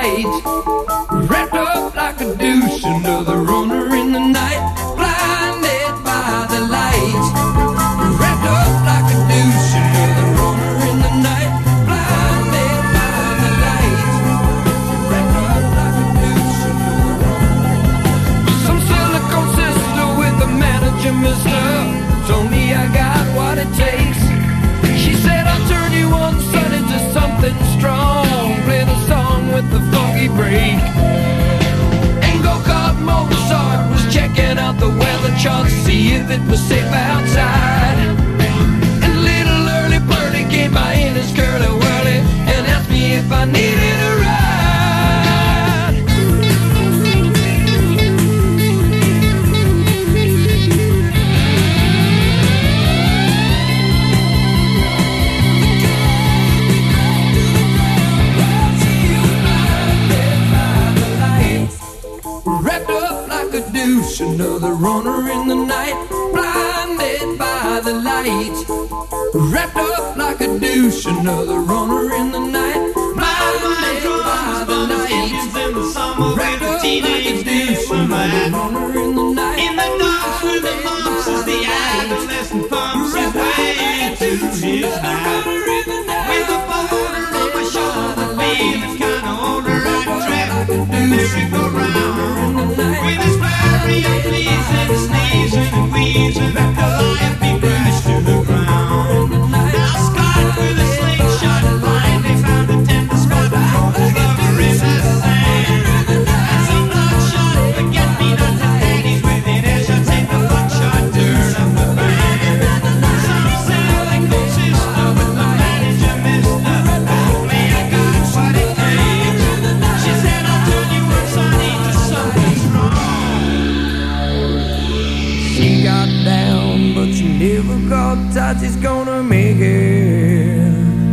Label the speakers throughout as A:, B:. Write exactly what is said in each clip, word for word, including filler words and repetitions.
A: light, wrapped up like a douche, another runner in the night, blinded by the light, wrapped up like a douche, another runner in the night, blinded by the light, wrapped up like a douche, another runner. Some silicone sister with a manager mister told me I got what it takes. She said I'll turn you on sun into something strong, play the song with the funky break. And go-kart Mozart was checking out the weather chart, see if it was safe outside. And little early birdie came by in his curly-whirly and asked me if I needed a ride. Wrapped up like a douche, another runner in the night, blinded by the light. Wrapped up like a douche, another runner in the night, blinded by the light. Wrapped up like a douche, another runner in the night. In the dark with the mumps as the adolescent pumps his way to his night. With a boulder on my shoulder, feeling kinda older, I track the merry-go-round. With his flurry of pleasing, sneezing and wheezing, the life he crashed to the ground. Now scarred with a slingshot, finally found a tender spot, rolled over in the sand. And some bloodshot, forget-me-not the ladies with it as you take the buckshot, turn up the band. Some silicone sister with the manager mister told me I got what it takes. She said I'll turn you on sunny to something strong. She got down, but she never got tight. She's gonna make it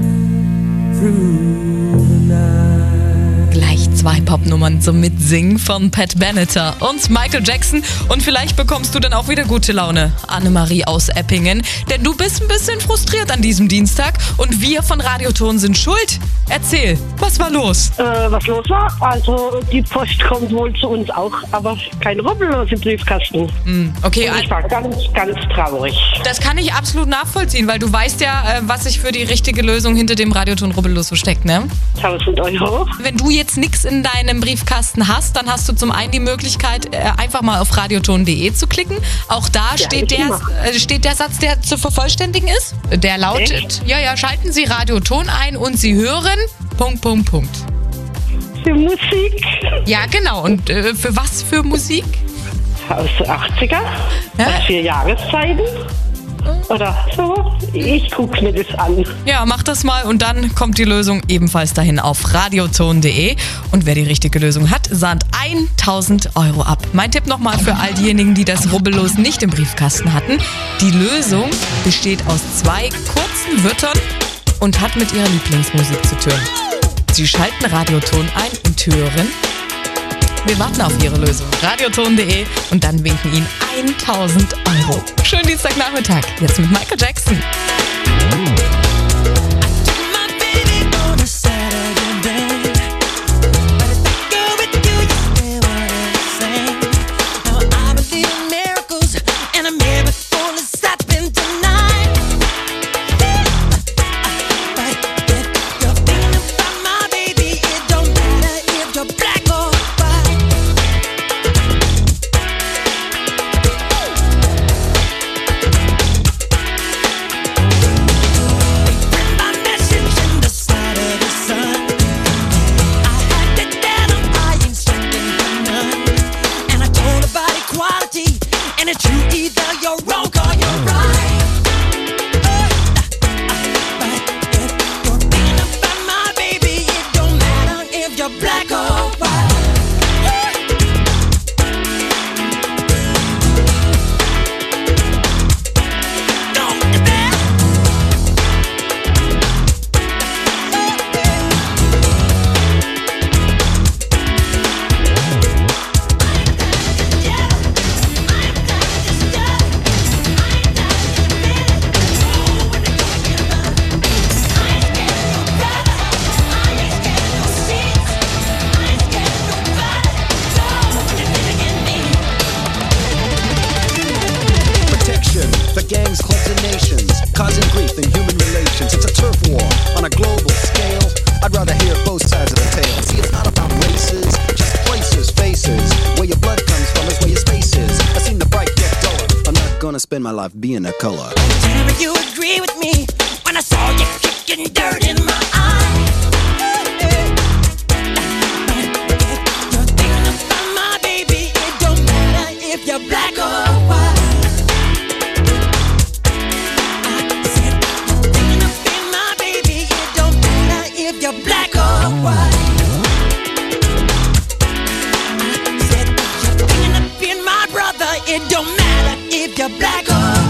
A: through the night.
B: Gleich zwei Popnummern zum Mitsingen von Pat Benatar und Michael Jackson. Und vielleicht bekommst du dann auch wieder gute Laune, Annemarie aus Eppingen. Denn du bist ein bisschen frustriert an diesem Dienstag und wir von Radioton sind schuld. Erzähl, was war los?
C: Äh, was los war? Also die Post kommt wohl zu uns auch, aber kein Rubbellos im Briefkasten.
B: Mm, okay,
C: Und ich war ganz, ganz traurig.
B: das kann ich absolut nachvollziehen, weil du weißt ja, äh, was sich für die richtige Lösung hinter dem Radioton Rubbellos so steckt, ne?
C: tausend Euro.
B: Wenn du jetzt nichts in deinem Briefkasten hast, dann hast du zum einen die Möglichkeit, äh, einfach mal auf radioton punkt de zu klicken. Auch da
C: Ja,
B: steht,
C: ich
B: der,
C: immer.
B: äh, steht der Satz, der zu vervollständigen ist. Der lautet,
C: Echt?
B: ja, ja, schalten Sie Radioton ein und Sie hören, Punkt, Punkt, Punkt.
C: Für Musik
B: Ja, genau. Und äh, für was für Musik?
C: aus den achtziger,
B: Ja.
C: aus vier Jahreszeiten oder so. Ich guck mir das an.
B: Ja, mach das mal und dann kommt die Lösung ebenfalls dahin auf radioton punkt de. Und wer die richtige Lösung hat, sahnt tausend Euro ab. Mein Tipp nochmal für all diejenigen, die das Rubbellos nicht im Briefkasten hatten. Die Lösung besteht aus zwei kurzen Wörtern und hat mit ihrer Lieblingsmusik zu tun. Sie schalten Radioton ein und hören. Wir warten auf Ihre Lösung. radioton punkt de und dann winken Ihnen tausend Euro. Schönen Dienstagnachmittag. Jetzt mit Michael Jackson.
D: turf war on a global scale. I'd rather hear both sides of the tale. See, it's not about races, just places, faces. Where your blood comes from is where your space is. I seen the bright get duller. I'm not gonna spend my life being a color.
E: Tell me you agree with me when I saw you kicking dirt in my eye. You're thinking about my baby. It don't matter if you're black or white. I said you're thinking about my baby. It don't matter if you're black or white. I said you're thinking of being my brother. It don't matter if you're black or white.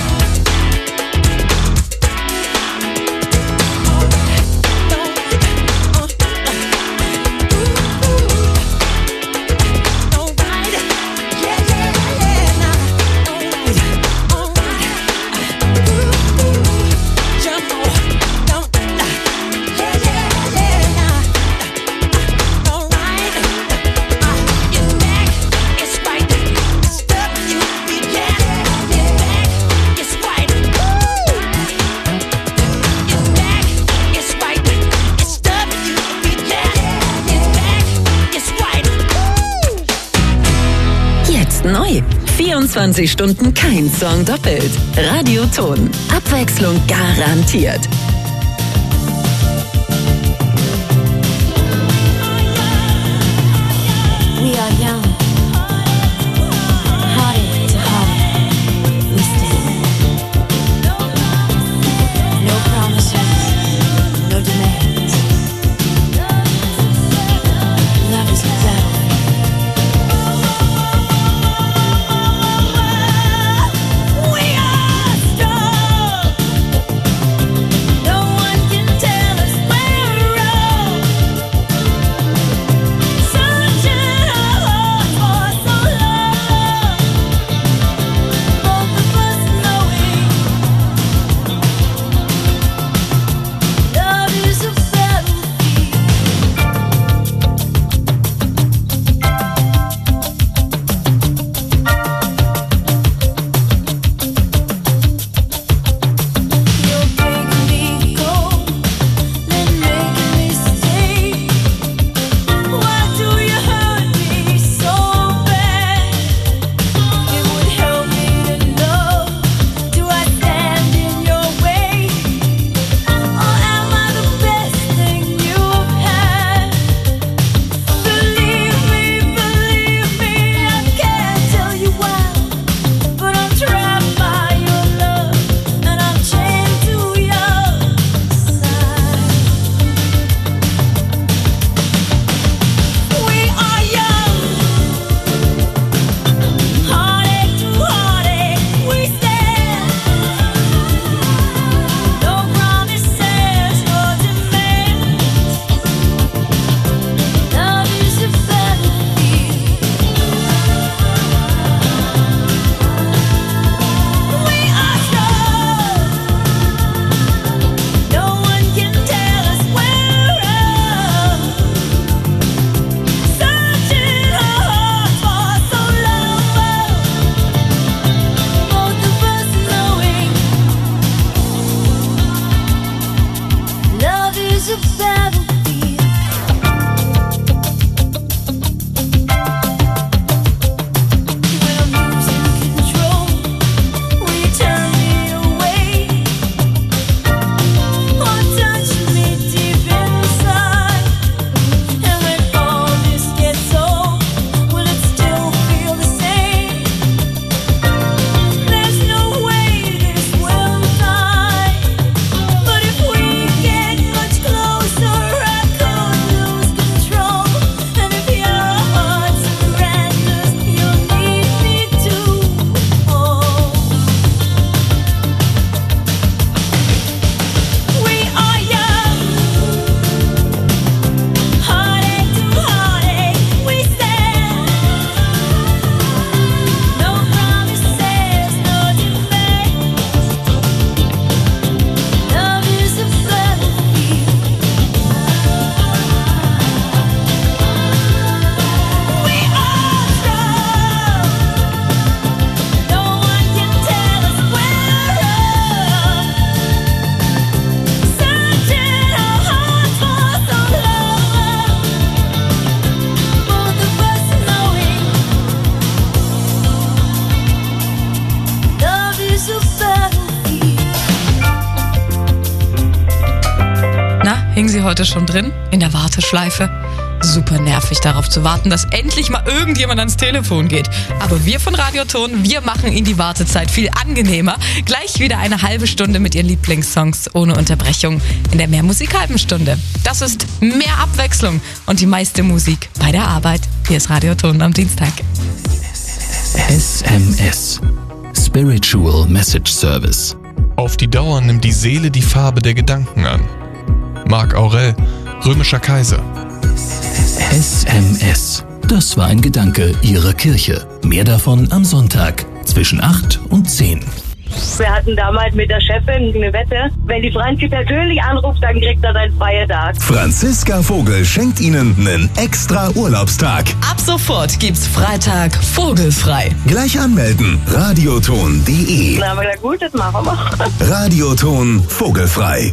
F: Neu. vierundzwanzig Stunden kein Song doppelt. Radioton. Abwechslung garantiert.
G: We are young. Hearted to heart. We stand. No promises. No demands. Love is love. We are strong.
B: Sie heute schon drin? In der Warteschleife? Super nervig, darauf zu warten, dass endlich mal irgendjemand ans Telefon geht. Aber wir von Radioton, wir machen Ihnen die Wartezeit viel angenehmer. Gleich wieder eine halbe Stunde mit Ihren Lieblingssongs ohne Unterbrechung in der Mehr-Musik-halben Stunde. Das ist mehr Abwechslung und die meiste Musik bei der Arbeit. Hier ist Radioton am Dienstag.
H: S M S. Spiritual Message Service.
I: Auf die Dauer nimmt die Seele die Farbe der Gedanken an. Marc Aurel, römischer Kaiser.
H: S M S. Das war ein Gedanke Ihrer Kirche. Mehr davon am Sonntag zwischen acht und zehn.
C: Wir hatten damals mit der Chefin eine Wette. Wenn die Franzi persönlich anruft, dann kriegt er seinen freien Tag.
J: Franziska Vogel schenkt Ihnen einen extra Urlaubstag.
B: Ab sofort gibt's Freitag vogelfrei.
J: Gleich anmelden. radioton punkt de.
C: Dann haben wir gesagt, gut, das machen wir.
J: Radioton vogelfrei.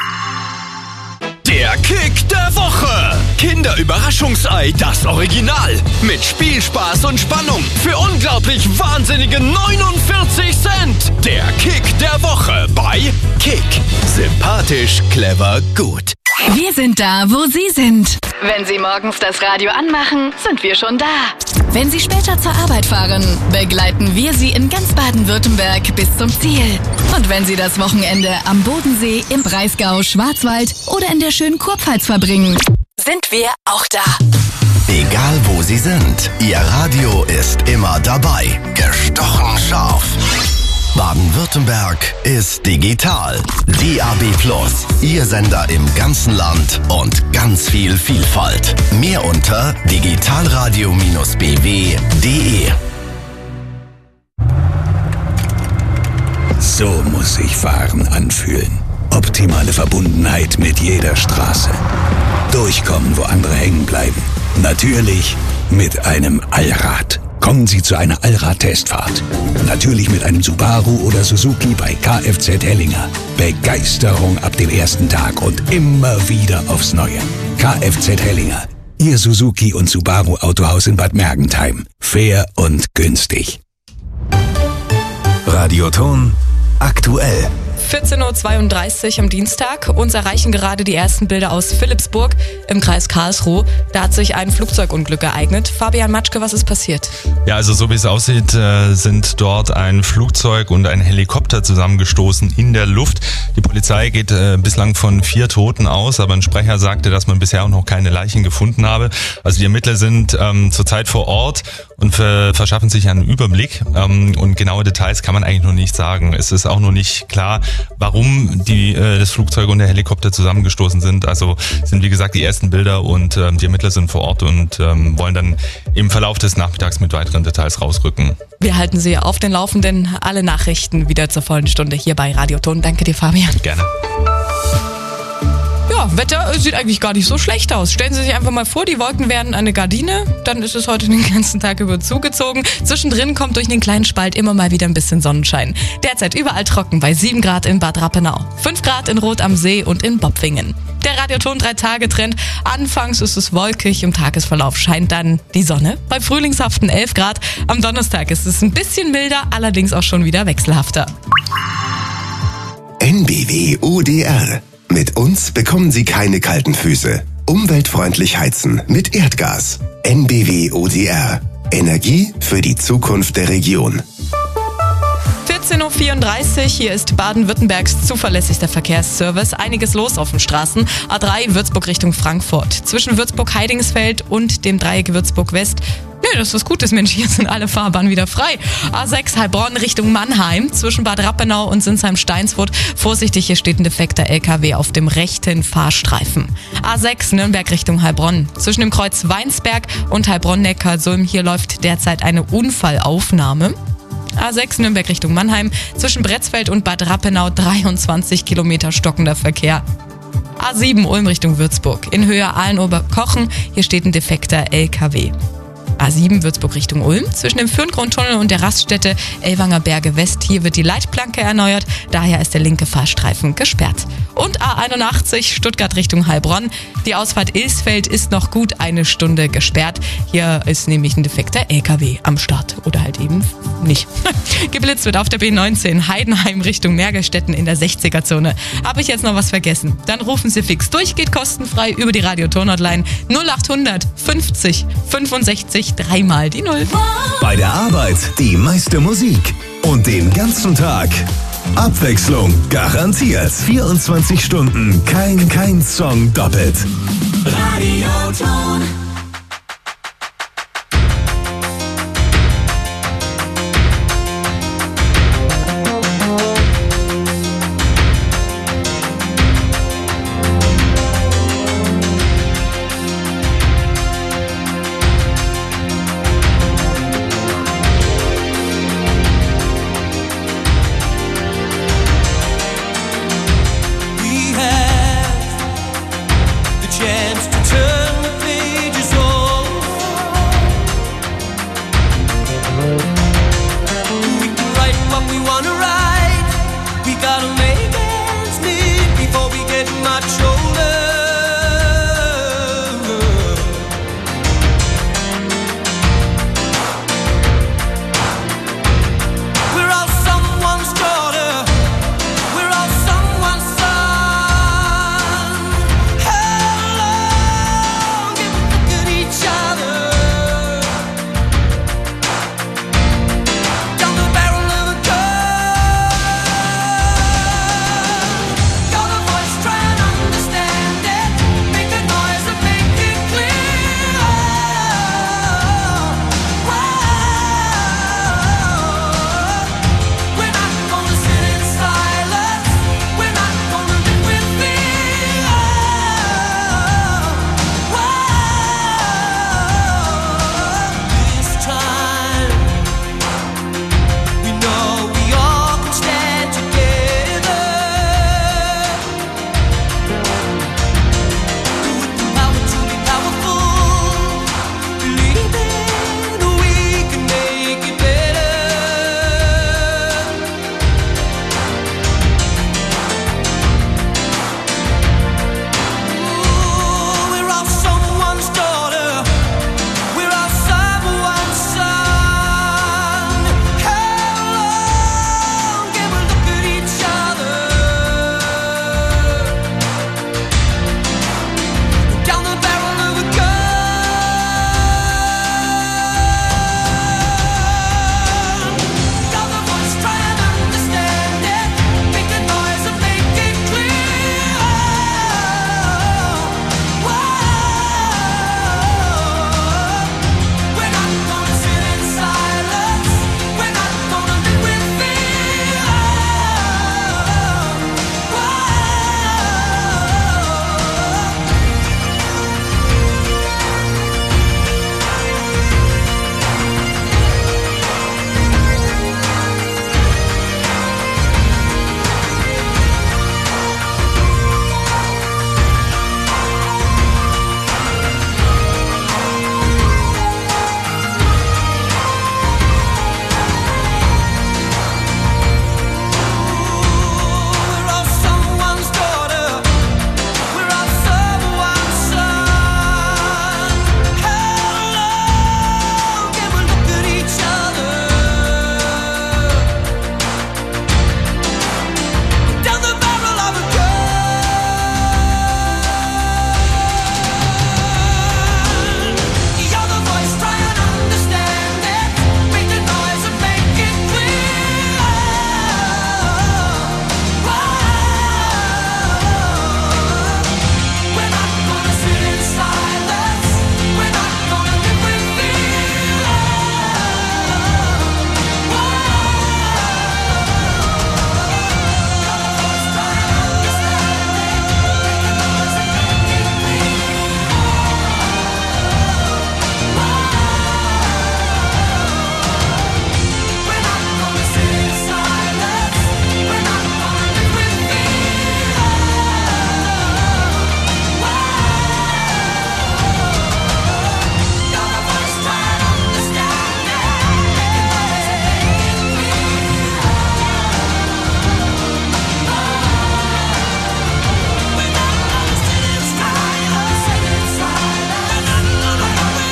K: Der Kick der Woche. Kinderüberraschungsei, das Original. Mit Spielspaß und Spannung für unglaublich wahnsinnige neunundvierzig Cent. Der Kick der Woche bei Kick. Sympathisch, clever, gut.
L: Wir sind da, wo Sie sind. Wenn Sie morgens das Radio anmachen, sind wir schon da. Wenn Sie später zur Arbeit fahren, begleiten wir Sie in ganz Baden-Württemberg bis zum Ziel. Und wenn Sie das Wochenende am Bodensee, im Breisgau, Schwarzwald oder in der schönen Kurpfalz verbringen, sind wir auch da.
K: Egal wo Sie sind, Ihr Radio ist immer dabei. Gestochen scharf. Baden-Württemberg ist digital. D A B Plus, Ihr Sender im ganzen Land und ganz viel Vielfalt. Mehr unter digitalradio b w punkt de.
J: So muss sich Fahren anfühlen. Optimale Verbundenheit mit jeder Straße. Durchkommen, wo andere hängen bleiben. Natürlich mit einem Allrad. Kommen Sie zu einer Allrad-Testfahrt. Natürlich mit einem Subaru oder Suzuki bei Kfz Hellinger. Begeisterung ab dem ersten Tag und immer wieder aufs Neue. Kfz Hellinger. Ihr Suzuki und Subaru Autohaus in Bad Mergentheim. Fair und günstig. Radioton aktuell.
B: vierzehn Uhr zweiunddreißig am Dienstag. Uns erreichen gerade die ersten Bilder aus Philippsburg im Kreis Karlsruhe. Da hat sich ein Flugzeugunglück ereignet. Fabian Matschke, was ist passiert?
I: Ja, also so wie es aussieht, äh, sind dort ein Flugzeug und ein Helikopter zusammengestoßen in der Luft. Die Polizei geht äh, bislang von vier Toten aus, aber ein Sprecher sagte, dass man bisher auch noch keine Leichen gefunden habe. Also die Ermittler sind ähm, zurzeit vor Ort und ver- verschaffen sich einen Überblick. Ähm, und genaue Details kann man eigentlich noch nicht sagen. Es ist auch noch nicht klar, warum die äh, das Flugzeug und der Helikopter zusammengestoßen sind. Also sind wie gesagt die ersten Bilder und ähm, die Ermittler sind vor Ort und ähm, wollen dann im Verlauf des Nachmittags mit weiteren Details rausrücken.
B: Wir halten Sie auf den Laufenden. Alle Nachrichten wieder zur vollen Stunde hier bei Radioton. Danke dir, Fabian.
I: Gerne.
B: Ja, Wetter sieht eigentlich gar nicht so schlecht aus. Stellen Sie sich einfach mal vor, die Wolken werden eine Gardine, dann ist es heute den ganzen Tag über zugezogen. Zwischendrin kommt durch den kleinen Spalt immer mal wieder ein bisschen Sonnenschein. Derzeit überall trocken bei sieben Grad in Bad Rappenau, fünf Grad in Rot am See und in Bobwingen. Der Radioton drei Tage Trend. Anfangs ist es wolkig, im Tagesverlauf scheint dann die Sonne. Bei frühlingshaften elf Grad. Am Donnerstag ist es ein bisschen milder, allerdings auch schon wieder wechselhafter.
M: N B W O D R. Mit uns bekommen Sie keine kalten Füße. Umweltfreundlich heizen mit Erdgas. N B W O D R. Energie für die Zukunft der Region.
B: vierzehn Uhr vierunddreißig, hier ist Baden-Württembergs zuverlässigster Verkehrsservice. Einiges los auf den Straßen. A drei Würzburg Richtung Frankfurt. Zwischen Würzburg-Heidingsfeld und dem Dreieck Würzburg-West. Nee, das ist was Gutes, Mensch, hier sind alle Fahrbahnen wieder frei. A sechs Heilbronn Richtung Mannheim, zwischen Bad Rappenau und Sinsheim-Steinsfurt. Vorsichtig, hier steht ein defekter L K W auf dem rechten Fahrstreifen. A sechs Nürnberg Richtung Heilbronn, zwischen dem Kreuz Weinsberg und Heilbronn-Neckarsulm. Hier läuft derzeit eine Unfallaufnahme. A sechs Nürnberg Richtung Mannheim, zwischen Bretzfeld und Bad Rappenau dreiundzwanzig Kilometer stockender Verkehr. A sieben Ulm Richtung Würzburg, in Höhe Ahlenoberkochen, hier steht ein defekter L K W. A sieben Würzburg Richtung Ulm. Zwischen dem Fürngrundtunnel und der Raststätte Ellwanger Berge West. Hier wird die Leitplanke erneuert. Daher ist der linke Fahrstreifen gesperrt. Und A einundachtzig Stuttgart Richtung Heilbronn. Die Ausfahrt Ilsfeld ist noch gut eine Stunde gesperrt. Hier ist nämlich ein defekter L K W am Start. Oder halt eben nicht. Geblitzt wird auf der B neunzehn Heidenheim Richtung Mergelstetten in der sechziger-Zone. Habe ich jetzt noch was vergessen? Dann rufen Sie fix durch, geht kostenfrei über die Radio-Ton-Hotline null achthundert fünfzig fünfundsechzig dreimal die Null.
N: Bei der Arbeit die meiste Musik und den ganzen Tag Abwechslung garantiert. vierundzwanzig Stunden, kein, kein Song doppelt.
E: Radio Ton.